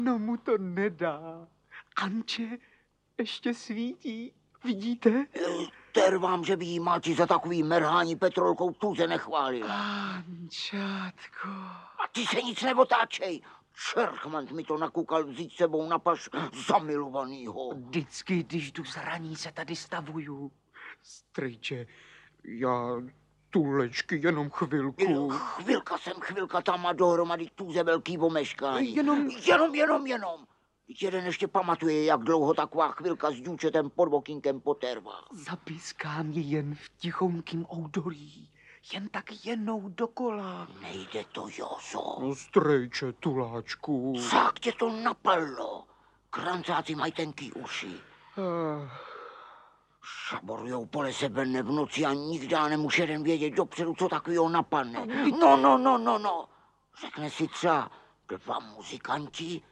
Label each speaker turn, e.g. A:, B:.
A: No mu to nedá. Anče ještě svítí, vidíte?
B: Ter vám, že by jí máči za takový merhání petrolkou tuze nechválila.
A: Ančátko.
B: A ty se nic neotáčej. Čerchmant mi to nakukal vzít sebou na paš zamilovanýho.
A: Vždycky, když jdu z raní, se tady stavuju. Strejče, já tulečky jenom chvilku.
B: Chvilka tam a dohromady tuze velký omeškání. Jenom. Jeden ještě pamatuje, jak dlouho taková chvilka s důčetem pod okýnkem potervá.
A: Zapískám ji jen v tichonkým oudolí. Jen tak jenou dokola.
B: Nejde to, Jozo.
A: No, strejče, tuláčku.
B: Jak tě to napadlo? Krancáci mají tenký uši. Šaborujou pole sebe v noci a nikdy nemůže jeden vědět dopředu, co takového napadne. No. Řekne si třeba 2 muzikanti